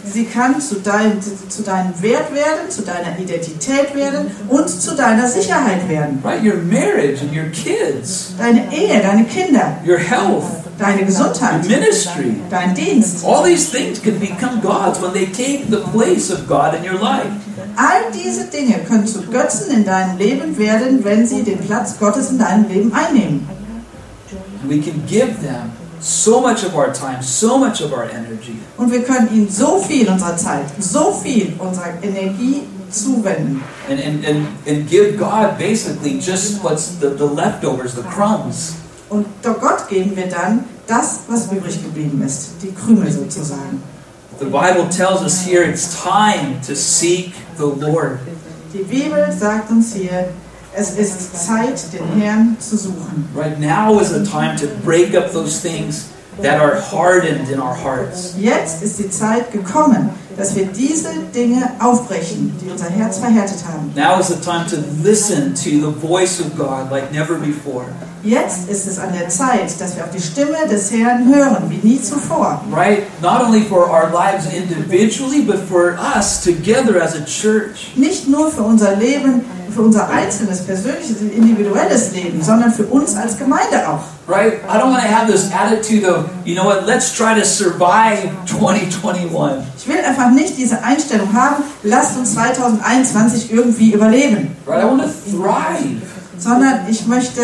Sie kann zu deinem Wert werden, zu deiner Identität werden und zu deiner Sicherheit werden. Right? Your marriage and your kids, Deine Ehe, deine Kinder, your health, deine your Gesundheit, ministry. dein Dienst. All these things can become gods when they take the place of God in your life. All diese Dinge können zu Götzen in deinem Leben werden, wenn sie den Platz Gottes in deinem Leben einnehmen. And we can give them so much of our time, so much of our energy. Und wir können ihnen so viel unserer Zeit, so viel unserer Energie zuwenden. And give God basically just what's the leftovers, the crumbs. Und doch Gott geben wir dann das, was übrig geblieben ist, die Krümel sozusagen. The Bible tells us here it's time to seek the Lord. Die Bibel sagt uns hier, es ist Zeit, den Herrn zu suchen. Right now is the time to break up those things that are hardened in our hearts. Jetzt ist die Zeit gekommen, dass wir diese Dinge aufbrechen, die unser Herz verhärtet haben. Now is the time to listen to the voice of God like never before. Jetzt ist es an der Zeit, dass wir auf die Stimme des Herrn hören, wie nie zuvor. Right? Not only for our lives individually, but for us together as a church. Nicht nur für unser Leben, für unser einzelnes, persönliches, individuelles Leben, sondern für uns als Gemeinde auch. Right? I don't want to have this attitude of, you know what, let's try to survive 2021. Ich will einfach nicht diese Einstellung haben, lasst uns 2021 irgendwie überleben. Right? I want to thrive. Sondern ich möchte,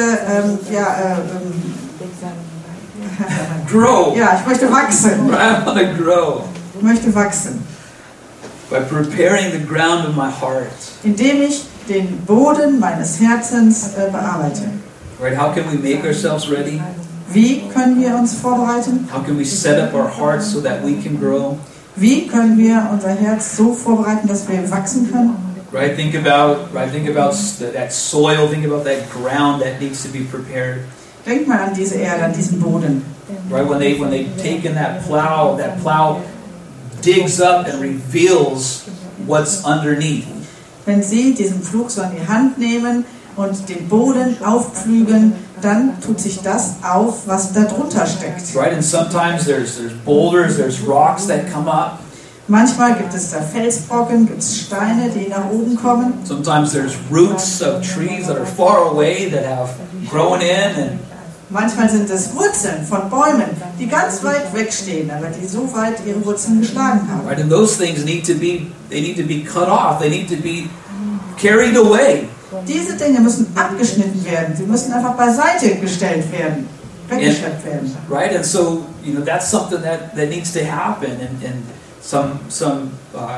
Grow. ja, ich möchte wachsen. Right? I want to grow. Ich möchte wachsen, By preparing the ground of my heart. indem ich den Boden meines Herzens bearbeite. Right? How can we make ourselves ready? Wie können wir uns vorbereiten? How can we set up our hearts so that we can grow? Wie können wir unser Herz so vorbereiten, dass wir wachsen können? Right? Think about that soil. Think about that ground that needs to be prepared. Denkt mal an diese Erde, an diesen Boden. Right? When they take in that plow digs up and reveals what's underneath. Wenn Sie diesen Pflug so an die Hand nehmen und den Boden aufpflügen, dann tut sich das auf, was da drunter steckt. Right? And sometimes there's boulders, there's rocks that come up. Manchmal gibt es da Felsbrocken, gibt es Steine, die nach oben kommen. Sometimes there's roots of trees that are far away that have grown in, and Manchmal sind es Wurzeln von Bäumen, die ganz weit weg stehen, aber die so weit ihre Wurzeln geschlagen haben. right? And those things need to be cut off. They need to be carried away. Diese Dinge müssen abgeschnitten werden. Sie müssen einfach beiseite gestellt werden, weggeschleppt werden. Right? And so, that's something that needs to happen, and some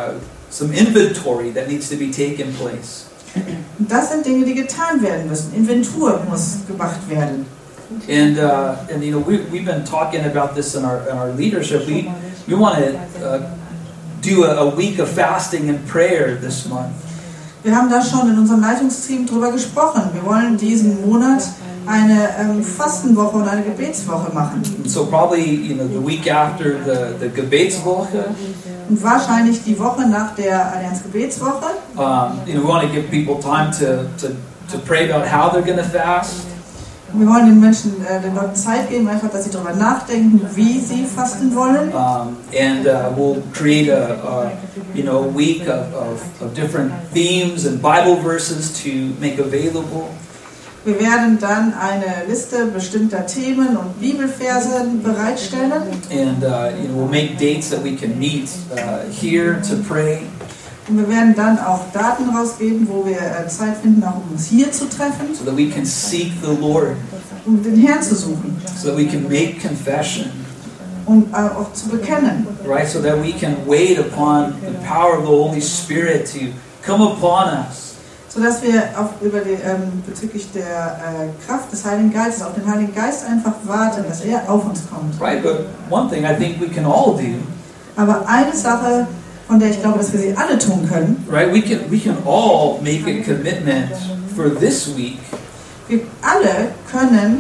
inventory that needs to be taken place. Und das sind Dinge, die getan werden müssen. Inventur muss gemacht werden. And we've been talking about this in our leadership. We want to do a week of fasting and prayer this month. Wir haben da schon in unserem Leitungsteam drüber gesprochen. Wir wollen diesen Monat eine Fastenwoche und eine Gebetswoche machen. So probably the week after the Gebetswoche, Und wahrscheinlich die Woche nach der Allianz Gebetswoche. we want to give people time to pray about how they're going to fast. Wir wollen den Menschen, den Leuten Zeit geben, einfach, dass sie darüber nachdenken, wie sie fasten wollen. And we'll create a week of different themes and Bible verses to make available. Wir werden dann eine Liste bestimmter Themen und Bibelverse bereitstellen. And we'll make dates that we can meet here to pray. Und wir werden dann auch Daten rausgeben, wo wir Zeit finden, auch um uns hier zu treffen, So that we can seek the Lord. um den Herrn zu suchen So that we can make confession. und auch zu bekennen. Right? So that we can wait upon the power of the Holy Spirit to come upon us. Sodass wir bezüglich der Kraft des Heiligen Geistes, auf den Heiligen Geist einfach warten, dass er auf uns kommt. Right? But one thing I think we can all do, Aber eine Sache, von der ich glaube, dass wir sie alle tun können, right? We can all make a commitment for this week. wir alle können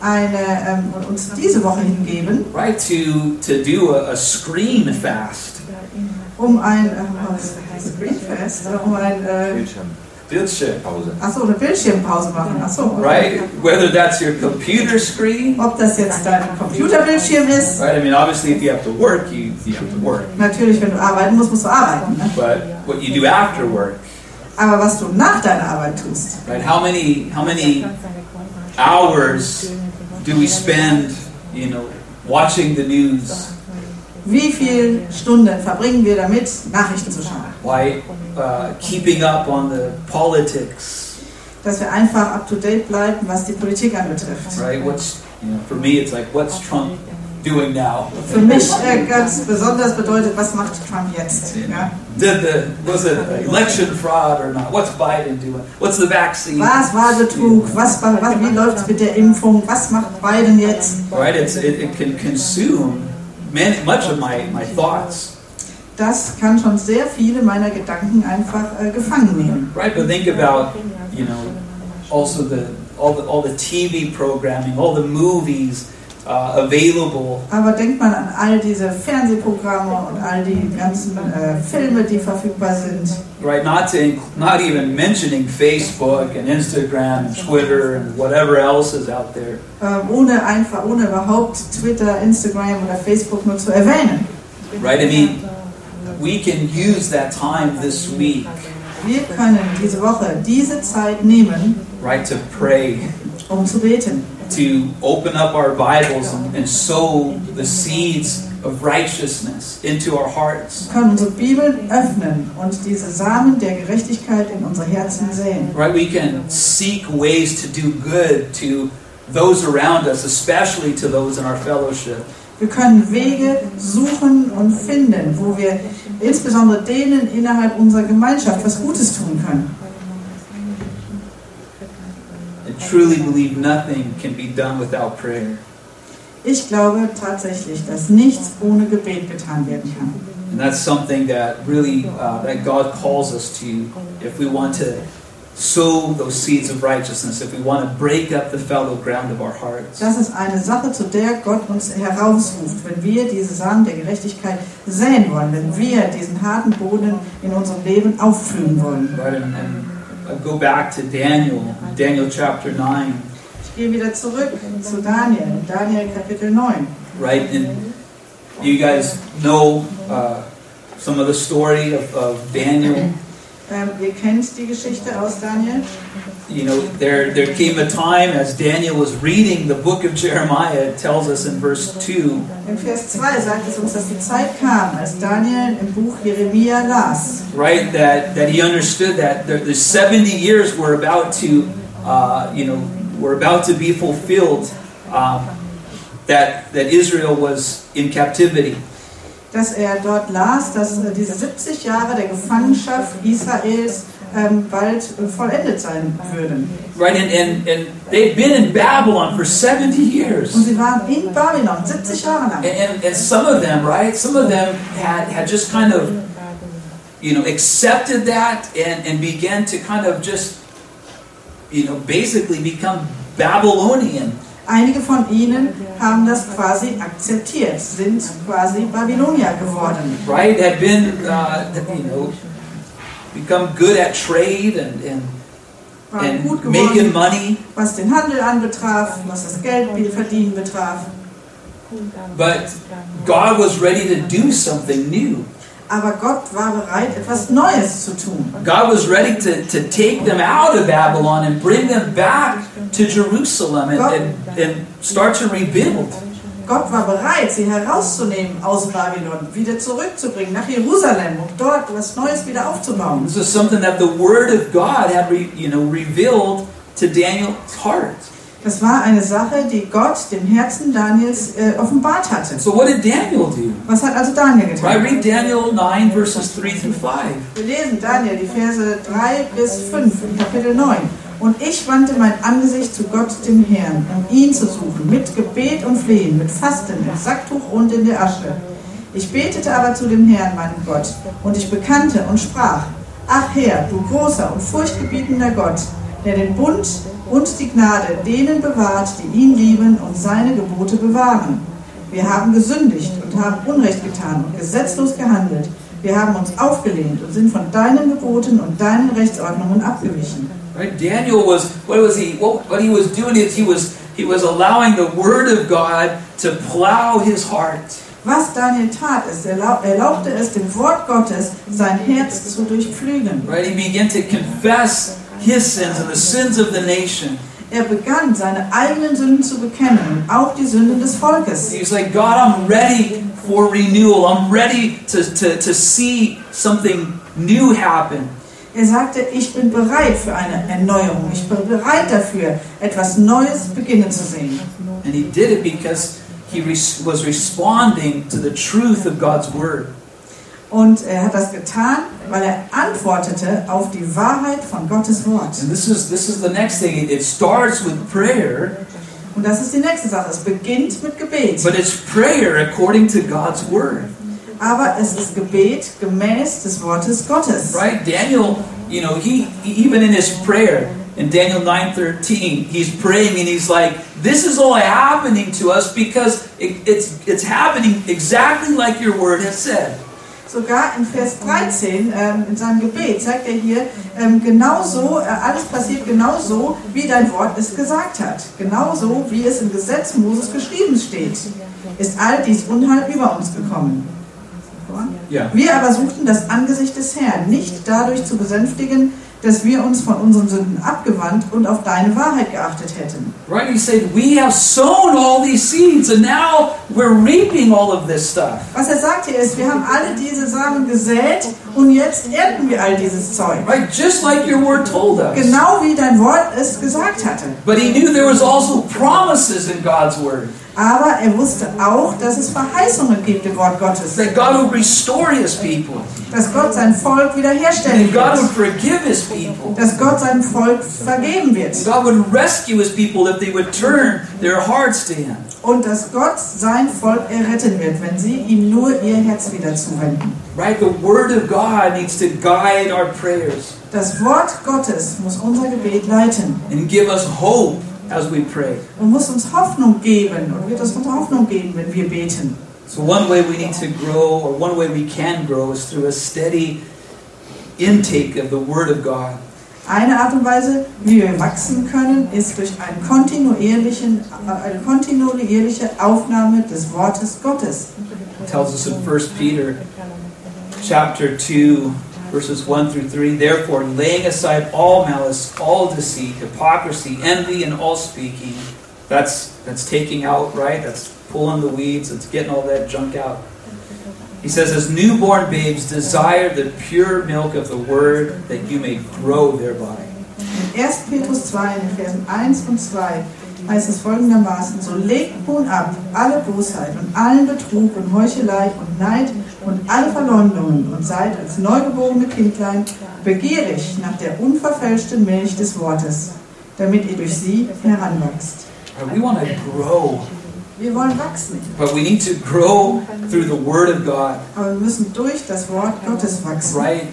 uns diese Woche hingeben, Right? To do a screen fast. um ein Screenfest, um ein Bildschirmpause. Achso, eine Bildschirmpause machen. Achso. Right? Whether that's your computer screen. Ob das jetzt dein Computerbildschirm ist. Right? I mean, obviously, if you have to work, you have to work. Natürlich, wenn du arbeiten musst, musst du arbeiten. Ne? But what you do after work. Aber was du nach deiner Arbeit tust. Right? How many hours do we spend, watching the news? Wie viele Stunden verbringen wir damit, Nachrichten zu schauen? Why keeping up on the politics? Dass wir einfach up to date bleiben, was die Politik anbetrifft. Right? For me, it's like, what's Trump doing now? Für mich ganz besonders bedeutet, was macht Trump jetzt? Ja? Was it election fraud or not? What's Biden doing? What's the vaccine? Was Wahlbetrug? Wie läuft es mit der Impfung? Was macht Biden jetzt? Right? It can consume much of my thoughts. Das kann schon sehr viele meiner Gedanken einfach gefangen nehmen. Right, but think about, also all the TV programming, all the movies available. Aber denkt man an all diese Fernsehprogramme und all die ganzen Filme, die verfügbar sind. Right, not even mentioning Facebook and Instagram and Twitter and whatever else is out there. Ohne überhaupt Twitter, Instagram oder Facebook nur zu erwähnen. Right, I mean, we can use that time this week. Wir können diese Woche diese Zeit nehmen, right, to pray, zu beten, to open up our Bibles and sow the seeds of righteousness into our hearts. Wir können unsere Bibeln öffnen und diese Samen der Gerechtigkeit in unsere Herzen säen. Right, we can seek ways to do good to those around us, especially to those in our fellowship. Wir können Wege suchen und finden, wo wir insbesondere denen innerhalb unserer Gemeinschaft was Gutes tun können. I truly believe nothing can be done without prayer. Ich glaube tatsächlich, dass nichts ohne Gebet getan werden kann. And that's something that really that God calls us to if we want to sow those seeds of righteousness, if we want to break up the fallow ground of our hearts. Das ist eine Sache, zu der Gott uns herausruft, wenn wir diese Samen der Gerechtigkeit säen wollen, wenn wir diesen harten Boden in unserem Leben auffüllen wollen. Right, and I go back to Daniel chapter 9. Ich gehe wieder zurück zu Daniel Kapitel 9. Right, and you guys know some of the story of Daniel. Ihr kennt die Geschichte aus Daniel. There came a time as Daniel was reading the book of Jeremiah, it tells us in verse 2. In Vers 2 sagt es uns, dass die Zeit kam, als Daniel im Buch Jeremia las. Right, that he understood that the 70 years were about to, were about to be fulfilled, that Israel was in captivity. Dass dort las, dass diese 70 Jahre der Gefangenschaft Israels bald vollendet sein würden. Right, and they'd been in Babylon for 70 years. Und sie waren in Babylon 70 Jahre lang. And some of them had just kind of, accepted that and began to kind of just, basically become Babylonian. Einige von ihnen haben das quasi akzeptiert, sind quasi Babylonier geworden. Right, had been, become good at trade and making money. Was den Handel anbetraf, was das Geldverdienen betraf. But God was ready to do something new. Aber Gott war bereit, etwas Neues zu tun. God was ready to take them out of Babylon and bring them back to Jerusalem and start to rebuild. Gott war bereit, sie herauszunehmen aus Babylon, wieder zurückzubringen nach Jerusalem, um dort etwas Neues wieder aufzubauen. This is something that the Word of God had revealed to Daniel's heart. Das war eine Sache, die Gott dem Herzen Daniels offenbart hatte. So what did Daniel do? Was hat also Daniel getan? I read Daniel 9 verses 3 through 5. Wir lesen Daniel die Verse 3 bis 5 in Kapitel 9. Und ich wandte mein Angesicht zu Gott, dem Herrn, um ihn zu suchen, mit Gebet und Flehen, mit Fasten, mit Sacktuch und in der Asche. Ich betete aber zu dem Herrn, meinem Gott, und ich bekannte und sprach: Ach Herr, du großer und furchtgebietender Gott, der den Bund und die Gnade denen bewahrt, die ihn lieben und seine Gebote bewahren. Wir haben gesündigt und haben Unrecht getan und gesetzlos gehandelt. Wir haben uns aufgelehnt und sind von deinen Geboten und deinen Rechtsordnungen abgewichen. Right? Daniel was, what he was doing is he was allowing the word of God to plow his heart. Was Daniel tat, ist, er erlaubte es, dem Wort Gottes sein Herz zu durchpflügen. Right? He began to confess his sins and the sins of the nation. Er begann, seine eigenen Sünden zu bekennen, auch die Sünden des Volkes. He was like, God, I'm ready for renewal. I'm ready to see something new happen. Er sagte, ich bin bereit für eine Erneuerung. Ich bin bereit dafür, etwas Neues beginnen zu sehen. And he did it because he was responding to the truth of God's word. Und er hat das getan, weil er antwortete auf die Wahrheit von Gottes Wort. And this is the next thing. It starts with prayer, Und das ist die nächste Sache. Es beginnt mit Gebet. but it's prayer according to God's word. Aber es ist Gebet gemäß des Wortes Gottes. Right? Daniel, he even in his prayer in Daniel 9:13, he's praying and he's like, this is all happening to us because it's happening exactly like your word has said. Sogar in Vers 13 in seinem Gebet sagt er hier, genauso, alles passiert genauso, wie dein Wort es gesagt hat. Genauso, wie es im Gesetz Moses geschrieben steht, ist all dies Unheil über uns gekommen. Yeah. Wir aber suchten das Angesicht des Herrn, nicht dadurch zu besänftigen, dass wir uns von unseren Sünden abgewandt und auf deine Wahrheit geachtet hätten. Right? He said, we have sown all these seeds and now we're reaping all of this stuff. Was er sagt hier ist, wir haben alle diese Samen gesät und jetzt ernten wir all dieses Zeug. Right? Just like your word told us. Genau wie dein Wort es gesagt hatte. But he knew there was also promises in God's word. Aber er wusste auch, dass es Verheißungen gibt im Wort Gottes. That God would restore his people. Dass Gott sein Volk wiederherstellen And God would wird. forgive his people. Dass Gott seinem Volk vergeben wird. God would rescue his people if they would turn their hearts to him. Und dass Gott sein Volk erretten wird, wenn sie ihm nur ihr Herz wieder zuwenden. Right? The word of God needs to guide our prayers Das Wort Gottes muss unser Gebet leiten and give us hope as we pray. und muss uns Hoffnung geben und wird uns Hoffnung geben, wenn wir beten. So one way we need to grow, or one way we can grow, is through a steady intake of the Word of God. Eine Art und Weise, wie wir wachsen können, ist durch eine kontinuierliche Aufnahme des Wortes Gottes. It tells us in 1 Peter chapter 2, verses 1 through 3, therefore, laying aside all malice, all deceit, hypocrisy, envy, and all speaking, that's taking out, right? That's pulling the weeds, it's getting all that junk out. He says, as newborn babes, desire the pure milk of the word, that you may grow thereby. In 1. Petrus 2, in den Versen 1 und 2, heißt es folgendermaßen, so legt nun ab alle Bosheit und allen Betrug und Heuchelei und Neid und alle Verleumdungen und seid als neugeborene Kindlein begierig nach der unverfälschten Milch des Wortes, damit ihr durch sie heranwachst. We want to grow, Wir wollen wachsen, but we need to grow through the Word of God, aber wir müssen durch das Wort Gottes wachsen, right?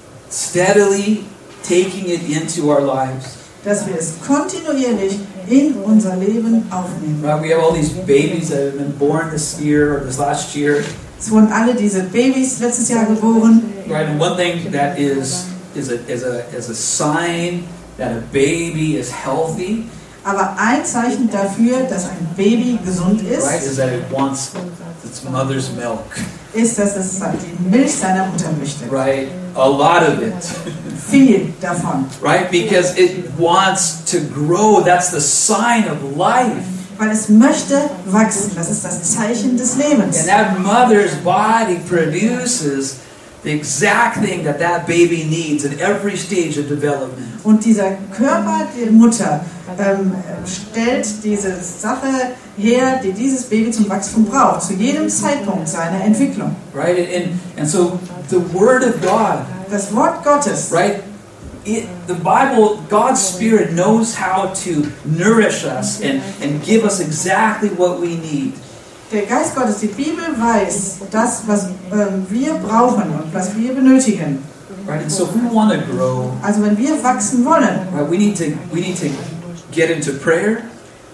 Steadily taking it into our lives. dass wir es kontinuierlich in unser Leben aufnehmen. Right? We have all these babies that have been born this year or this last year. Es wurden alle diese Babys letztes Jahr geboren. Right? And one thing that is a sign that a baby is healthy, Aber ein Zeichen dafür, dass ein Baby gesund right, ist, is that it wants its mother's milk. ist, dass es die Milch seiner Mutter möchte. Right? A lot of it. Viel davon. Right? Because it wants to grow. That's the sign of life. Weil es möchte wachsen. Das ist das Zeichen des Lebens. And that mother's body produces the exact thing that baby needs at every stage of development. Und dieser Körper der Mutter stellt diese Sache her, die dieses Baby zum Wachstum braucht, zu jedem Zeitpunkt seiner Entwicklung. Right? And so the Word of God, Das Wort Gottes, right? The Bible, God's Spirit knows how to nourish us and give us exactly what we need. der Geist Gottes, die Bibel weiß das, was wir brauchen und was wir benötigen. Right? And so if we want to grow, Also wenn wir wachsen wollen, right, we need to get into prayer.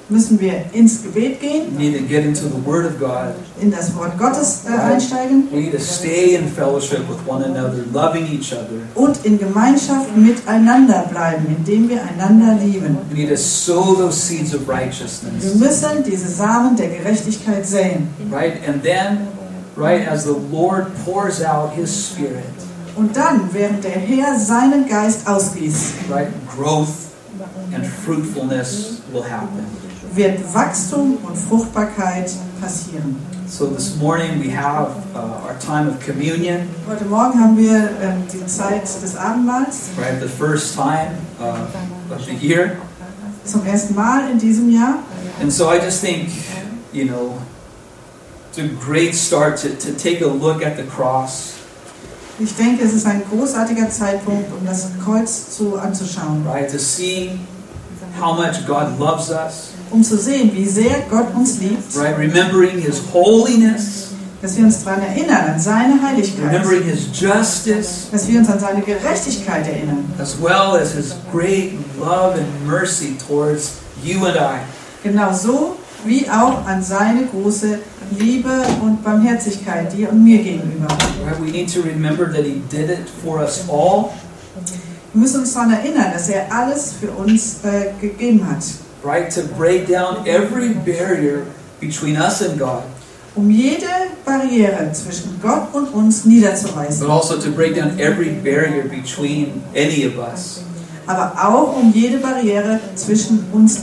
müssen wir ins Gebet gehen, We need to get into the Word of God. in das Wort Gottes einsteigen We need to stay in fellowship with one another, loving each other. und in Gemeinschaft miteinander bleiben, indem wir einander lieben. We need to sow those seeds of Wir righteousness, müssen diese Samen der Gerechtigkeit säen. right? And then, right, as the Lord pours out His Spirit, Und dann, während der Herr seinen Geist ausgießt, right, growth and fruitfulness will happen. wird Wachstum und Fruchtbarkeit passieren. So this morning we have our time of communion, Heute Morgen haben wir die Zeit des Abendmahls right? The first time of the year. zum ersten Mal in diesem Jahr. And so I just think, you know, it's a great start to take a look at the cross, Ich denke, es ist ein großartiger Zeitpunkt, um das Kreuz anzuschauen, right? To see how much God loves us, um zu sehen, wie sehr Gott uns liebt, right? Remembering His holiness, dass wir uns daran erinnern, an seine Heiligkeit, remembering His justice, dass wir uns an seine Gerechtigkeit erinnern, as well as His great love and mercy towards you and I. genauso wie auch an seine große Liebe und Barmherzigkeit dir und mir gegenüber. Right? We need to remember that He did it for us all, Wir müssen uns daran erinnern, dass er alles für uns gegeben hat, right? To break down every barrier between us and God, um jede Barriere zwischen Gott und uns niederzureißen, but also to break down every barrier between any of us. aber auch um jede Barriere zwischen uns,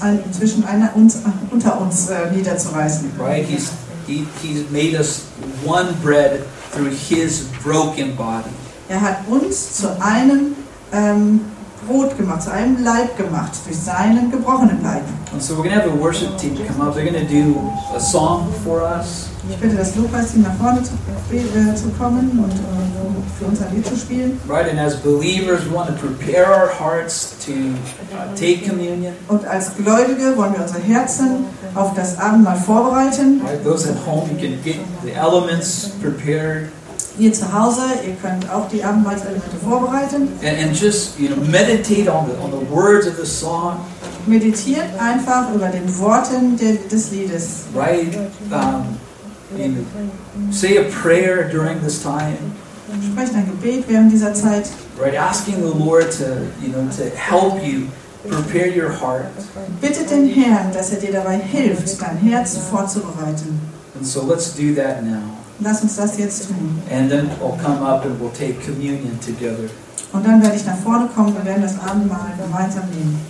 unter uns niederzureißen. Right? He's made us one bread through His broken body. Er hat uns zu einem Brot gemacht, zu einem Leib gemacht, durch seinen gebrochenen Leib. And so we're going to have the worship team come up. They're going to do a song for us. Ich bitte das Lobpreisteam nach vorne zu kommen und für uns ein Lied zu spielen. Right? And as believers, we want to prepare our hearts to take communion. Und als Gläubige wollen wir unsere Herzen auf das Abendmahl vorbereiten. Right? Those at home, you can get the elements prepared. Ihr zu Hause, ihr könnt auch die Abendmahlselemente vorbereiten. And just, you know, meditate on the words of the song. Meditiert einfach über den Worten des Liedes. Right? You know, say a prayer during this time. Sprecht ein Gebet während dieser Zeit. Right? Asking the Lord to, you know, to help you prepare your heart. Bittet den Herrn, dass er dir dabei hilft, dein Herz vorzubereiten. And so let's do that now. Lass uns das jetzt tun. And then we'll come up and we'll take communion together. Und dann werde ich nach vorne kommen und werden das Abendmahl gemeinsam nehmen.